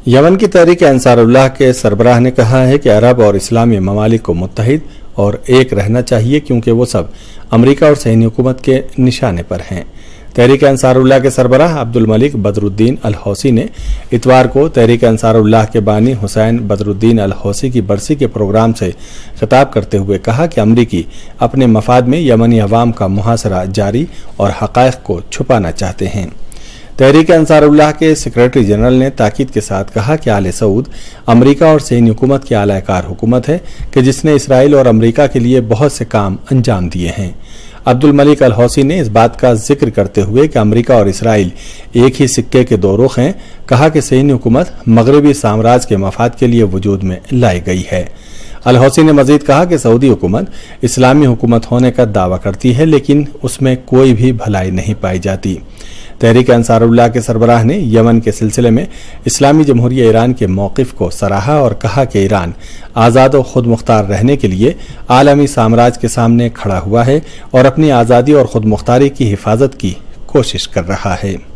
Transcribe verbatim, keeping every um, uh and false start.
Yemen की तहरीक Ansarullah के सरबराह ने कहा है कि अरब और इस्लामी ममालिक को मुत्तहिद और एक रहना चाहिए, क्योंकि वो सब अमरीका और सैन्य हुकूमत के निशाने पर हैं। तहरीक अंसारुल्लाह के सरबराह अब्दुल मलिक बदरुद्दीन अल हौसी ने इतवार को तहरीक अंसारुल्लाह के बानी हुसैन बदरुद्दीन अल हौसी की बरसी के प्रोग्राम से खिताब करते हुए कहा कि अमरीकी अपने मफाद में यमनी अवाम का मुहासरा जारी और हक़ाइक़ को छुपाना चाहते हैं। तहरीक अंसारुल्लाह के सेक्रेटरी जनरल ने ताकीद के साथ कहा कि आले सऊद अमरीका और सैन्य हुकूमत की आलाकार हुकूमत है कि जिसने इसराइल और अमरीका के लिए बहुत से काम अंजाम दिए हैं। अब्दुल मलिक अल हौसी ने इस बात का जिक्र करते हुए कि अमरीका और इसराइल एक ही सिक्के के दो रुख हैं, कहा कि सैन्य हुकूमत मगरबी साम्राज्य के मफाद के लिए वजूद में लाई गई है। अल हौसी ने मजीद कहा कि सऊदी हुकूमत इस्लामी हुकूमत होने का दावा करती है, लेकिन उसमें कोई भी भलाई नहीं पाई जाती। तहरीक अंसारुल्लाह के सरबराह ने यमन के सिलसिले में इस्लामी जमहूरिया ईरान के मौक़िफ़ को सराहा और कहा कि ईरान आज़ाद और खुद मुख्तार रहने के लिए आलमी साम्राज्य के सामने खड़ा हुआ है और अपनी आज़ादी और खुद मुख्तारी की हिफाजत की कोशिश कर रहा है।